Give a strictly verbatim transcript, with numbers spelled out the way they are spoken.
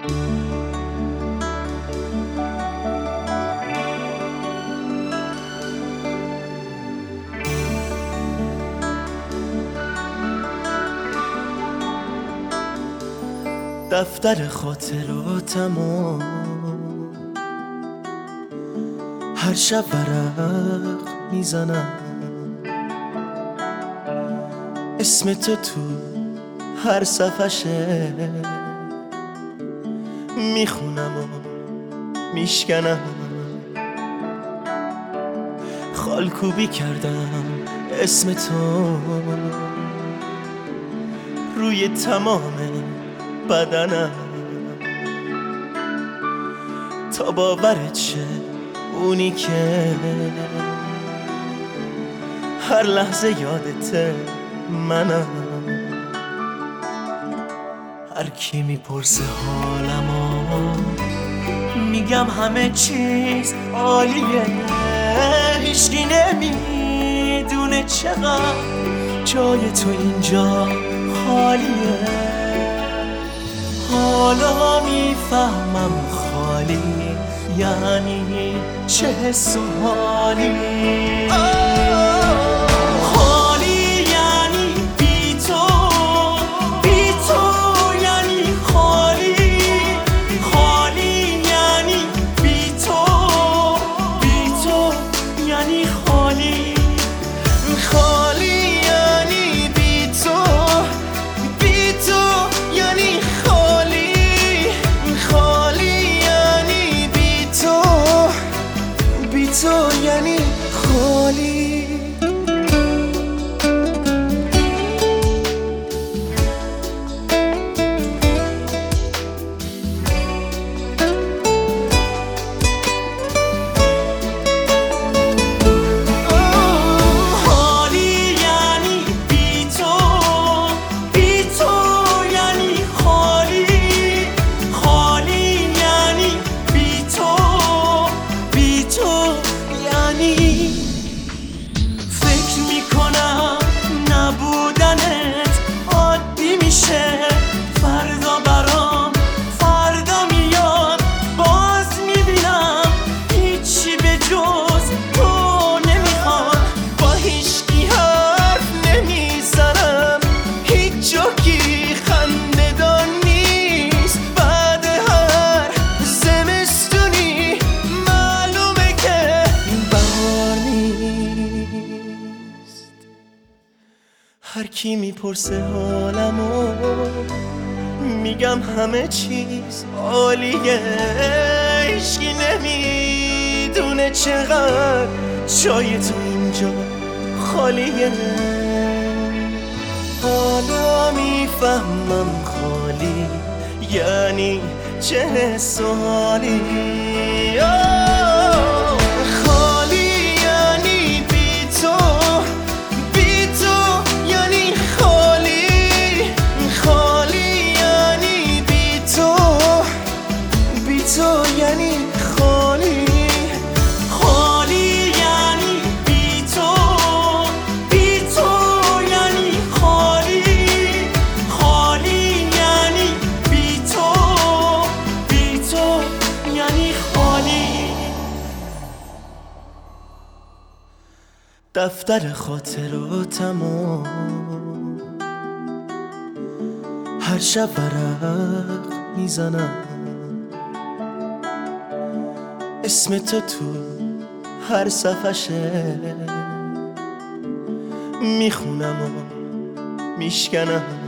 دفتر خاطراتمو هر شب ورق میزنم، اسم تو تو هر صفحشه میخونم و میشکنم. خالکوبی کردم اسم تو روی تمام بدنم تا باورت شه اونی که هر لحظه یادته منم. هر کی میپرسه حالمو میگم همه چیز عالیه، هیچکی نمیدونه چقدر جای تو اینجا خالیه. حالا میفهمم خالی یعنی چه حس و حالی. خالی یعنی بی تو، بی تو یعنی خالی. خالی یعنی بی تو، بی تو یعنی خالی. خالی یعنی بی تو، بی تو یعنی خالی. خالی یعنی بی تو، بی تو یعنی خالی. هر کی میپرسه حالمو میگم همه چیز عالیه، هیچکی نمیدونه چقدر جای تو اینجا خالیه. حالا میفهمم خالی یعنی چه حس و حالی. یعنی خالی. خالی یعنی بی تو، بی تو یعنی خالی. خالی یعنی بی تو، بی تو یعنی خالی. دفتر خاطراتمو هر شب ورق میزنم، اسم تو تو هر صفحشه میخونم و میشکنم.